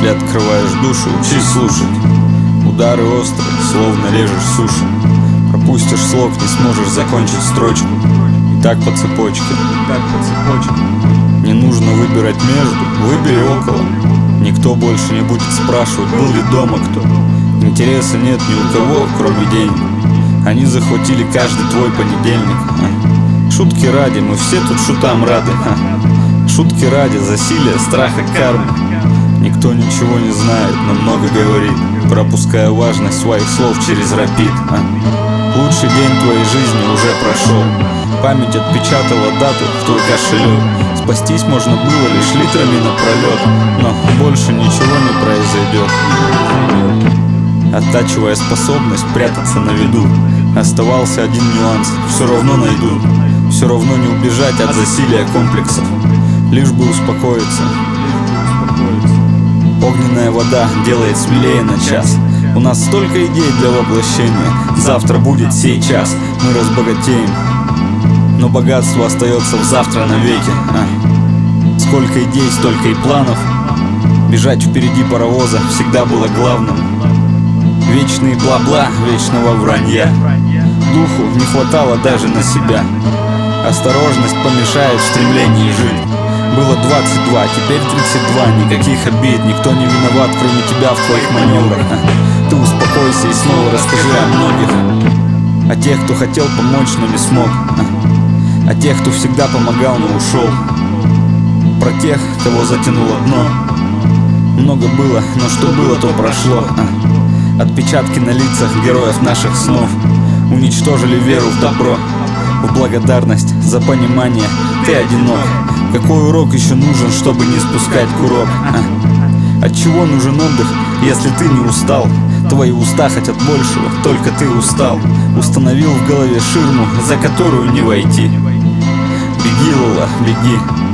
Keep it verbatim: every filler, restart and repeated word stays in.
Если открываешь душу, учись слушать. Удары острые, словно режешь суши. Пропустишь слог, не сможешь закончить строчку. И так по цепочке, так по цепочке. Не нужно выбирать между, выбери около. Никто больше не будет спрашивать, был ли дома кто. Интереса нет ни у кого, кроме денег. Они захватили каждый твой понедельник. а. Шутки ради, мы все тут шутам рады. а. Шутки ради, засилие, страха, кармы. Никто ничего не знает, но много говорит, пропуская важность своих слов через рапид. а. Лучший день твоей жизни уже прошел. Память отпечатала дату в твой кошелек. Спастись можно было лишь литрами напролет, но больше ничего не произойдет. Оттачивая способность прятаться на виду, оставался один нюанс: все равно найдут. Все равно не убежать от засилия комплексов, лишь бы успокоиться. Огненная вода делает смелее на час. У нас столько идей для воплощения. Завтра будет сейчас, мы разбогатеем. Но богатство остается в завтра навеки. а. Сколько идей, столько и планов. Бежать впереди паровоза всегда было главным. Вечные бла-бла, вечного вранья. Духу не хватало даже на себя. Осторожность помешает в стремлении жить. Было двадцать два, теперь тридцать два. Никаких обид, никто не виноват, кроме тебя в твоих маневрах. Ты успокойся и снова расскажи о многих. О тех, кто хотел помочь, но не смог. О тех, кто всегда помогал, но ушел. Про тех, кого затянуло дно. Много было, но что было, то прошло. Отпечатки на лицах героев наших снов уничтожили веру в добро, в благодарность за понимание. Ты одинок. Какой урок еще нужен, чтобы не спускать курок? а? От чего нужен отдых, если ты не устал? Твои уста хотят большего, только ты устал. Установил в голове ширму, за которую не войти. Беги, Лола, беги.